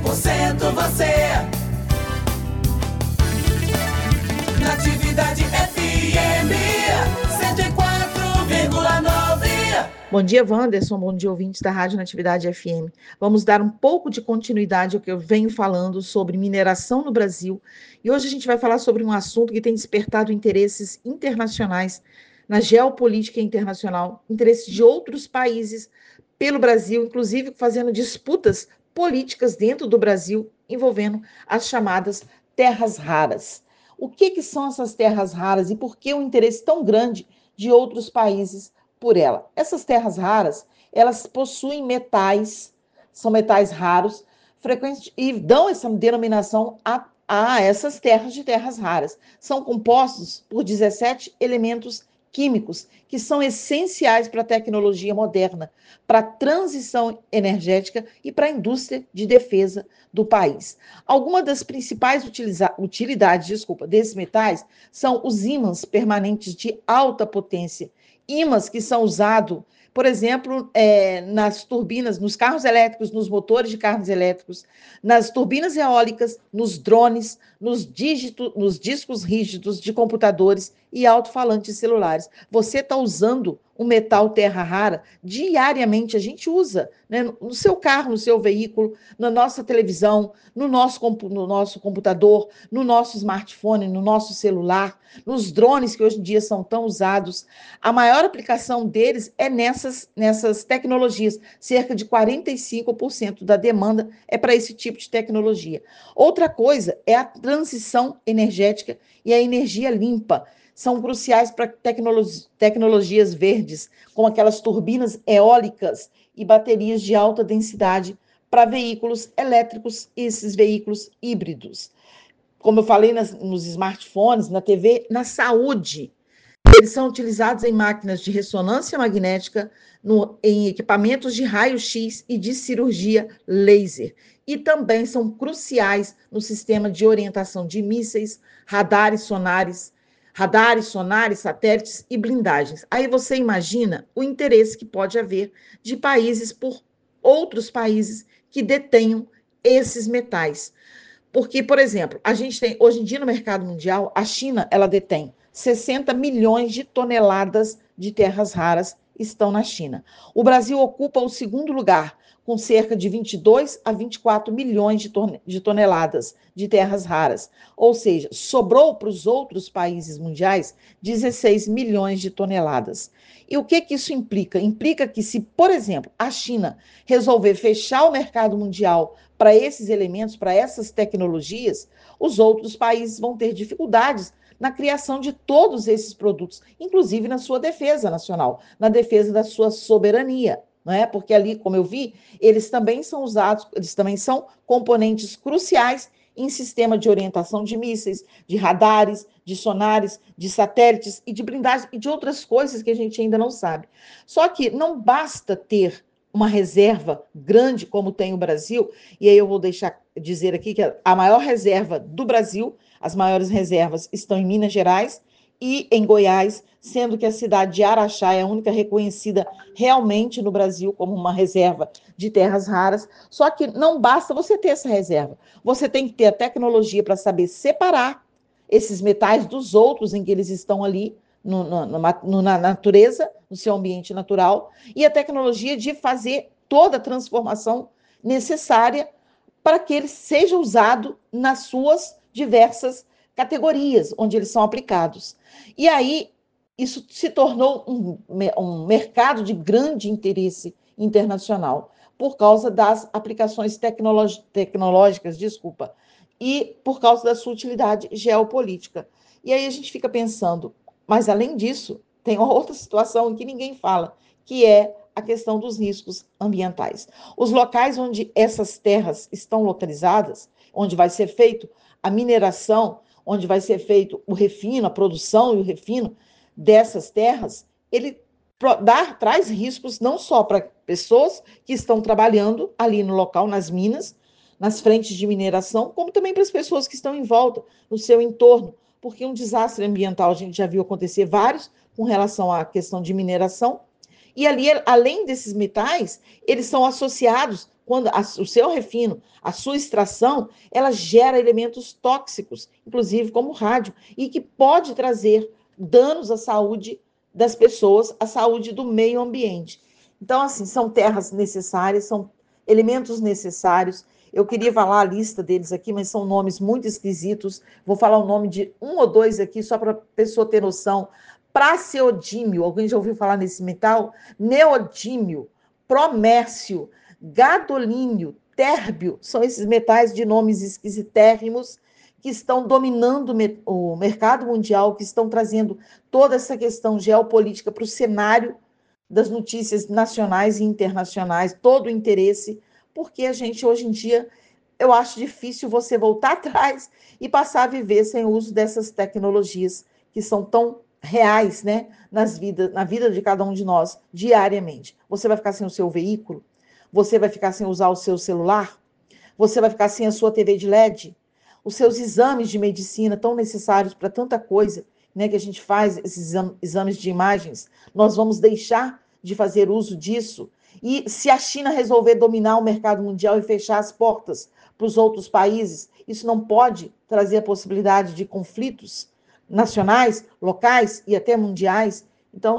100% você. Natividade FM 104,9. Bom dia, Wanderson. Bom dia, ouvintes da Rádio Natividade FM. Vamos dar um pouco de continuidade ao que eu venho falando sobre mineração no Brasil. E hoje a gente vai falar sobre um assunto que tem despertado interesses internacionais na geopolítica internacional, interesses de outros países pelo Brasil, inclusive fazendo disputas políticas dentro do Brasil envolvendo as chamadas terras raras. O que são essas terras raras e por que o interesse tão grande de outros países por ela? Essas terras raras, elas possuem metais, são metais raros, frequentes, e dão essa denominação a essas terras de terras raras. São compostos por 17 elementos químicos que são essenciais para a tecnologia moderna, para a transição energética e para a indústria de defesa do país. Algumas das principais utilidades desses metais são os ímãs permanentes de alta potência, ímãs que são usados, por exemplo, nas turbinas, nos carros elétricos, nos motores de carros elétricos, nas turbinas eólicas, nos drones, nos discos rígidos de computadores e alto-falantes celulares. Você está usando um metal terra rara diariamente, a gente usa, né, no seu carro, no seu veículo, na nossa televisão, no nosso computador, no nosso smartphone, no nosso celular, nos drones que hoje em dia são tão usados. A maior aplicação deles é nessas tecnologias. Cerca de 45% da demanda é para esse tipo de tecnologia. Outra coisa é a transição energética e a energia limpa. São cruciais para tecnologias verdes, como aquelas turbinas eólicas e baterias de alta densidade para veículos elétricos e esses veículos híbridos. Como eu falei nos smartphones, na TV, na saúde. Eles são utilizados em máquinas de ressonância magnética, em equipamentos de raio-x e de cirurgia laser. E também são cruciais no sistema de orientação de mísseis, radares, sonares, satélites e blindagens. Aí você imagina o interesse que pode haver de países por outros países que detenham esses metais. Porque, por exemplo, a gente tem, hoje em dia no mercado mundial, a China, ela detém 60 milhões de toneladas de terras raras estão na China. O Brasil ocupa o segundo lugar, com cerca de 22 a 24 milhões de toneladas de terras raras. Ou seja, sobrou para os outros países mundiais 16 milhões de toneladas. E o que isso implica? Implica que se, por exemplo, a China resolver fechar o mercado mundial para esses elementos, para essas tecnologias, os outros países vão ter dificuldades na criação de todos esses produtos, inclusive na sua defesa nacional, na defesa da sua soberania, não é? Porque ali, como eu vi, eles também são usados, eles também são componentes cruciais em sistema de orientação de mísseis, de radares, de sonares, de satélites e de blindagens e de outras coisas que a gente ainda não sabe. Só que não basta ter uma reserva grande como tem o Brasil, e aí eu vou dizer aqui que a maior reserva do Brasil, as maiores reservas estão em Minas Gerais e em Goiás, sendo que a cidade de Araxá é a única reconhecida realmente no Brasil como uma reserva de terras raras. Só que não basta você ter essa reserva, você tem que ter a tecnologia para saber separar esses metais dos outros em que eles estão ali, na natureza, no seu ambiente natural, e a tecnologia de fazer toda a transformação necessária para que ele seja usado nas suas diversas categorias onde eles são aplicados. E aí, isso se tornou um mercado de grande interesse internacional, por causa das aplicações tecnológicas, e por causa da sua utilidade geopolítica. E aí a gente fica pensando, mas além disso, tem uma outra situação em que ninguém fala, que é a questão dos riscos ambientais. Os locais onde essas terras estão localizadas, onde vai ser feito a mineração, onde vai ser feito o refino, a produção e o refino dessas terras, ele traz riscos não só para pessoas que estão trabalhando ali no local, nas minas, nas frentes de mineração, como também para as pessoas que estão em volta, no seu entorno, porque um desastre ambiental a gente já viu acontecer vários com relação à questão de mineração, e ali, além desses metais, eles são associados quando o seu refino, a sua extração, ela gera elementos tóxicos, inclusive como rádio, e que pode trazer danos à saúde das pessoas, à saúde do meio ambiente. Então, assim, são terras necessárias, são elementos necessários. Eu queria falar a lista deles aqui, mas são nomes muito esquisitos. Vou falar o nome de um ou dois aqui, só para a pessoa ter noção. Praseodímio, alguém já ouviu falar nesse metal? Neodímio, promércio, gadolínio, térbio, são esses metais de nomes esquisitérrimos que estão dominando o mercado mundial, que estão trazendo toda essa questão geopolítica para o cenário das notícias nacionais e internacionais, todo o interesse, porque a gente hoje em dia, eu acho difícil você voltar atrás e passar a viver sem o uso dessas tecnologias que são tão reais, né, na vida de cada um de nós, diariamente. Você vai ficar sem o seu veículo? Você vai ficar sem usar o seu celular? Você vai ficar sem a sua TV de LED? Os seus exames de medicina tão necessários para tanta coisa, né, que a gente faz, esses exames de imagens, nós vamos deixar de fazer uso disso? E se a China resolver dominar o mercado mundial e fechar as portas para os outros países, isso não pode trazer a possibilidade de conflitos nacionais, locais e até mundiais? Então,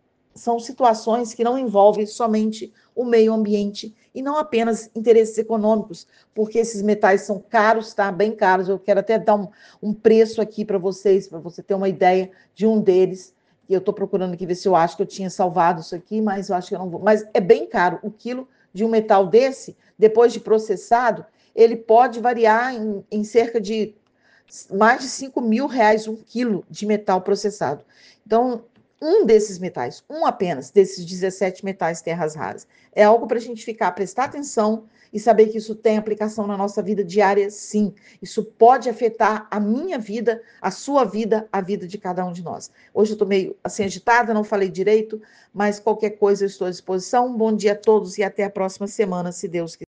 são situações que não envolvem somente o meio ambiente e não apenas interesses econômicos, porque esses metais são caros, tá? Bem caros. Eu quero até dar um preço aqui para vocês, para você ter uma ideia de um deles. E eu estou procurando aqui ver se eu acho que eu tinha salvado isso aqui, mas eu acho que eu não vou. Mas é bem caro. O quilo de um metal desse, depois de processado, ele pode variar em cerca de mais de 5 mil reais um quilo de metal processado. Então, um desses metais, um apenas, desses 17 metais terras raras, é algo para a gente prestar atenção e saber que isso tem aplicação na nossa vida diária, sim. Isso pode afetar a minha vida, a sua vida, a vida de cada um de nós. Hoje eu estou meio assim agitada, não falei direito, mas qualquer coisa eu estou à disposição. Um bom dia a todos e até a próxima semana, se Deus quiser.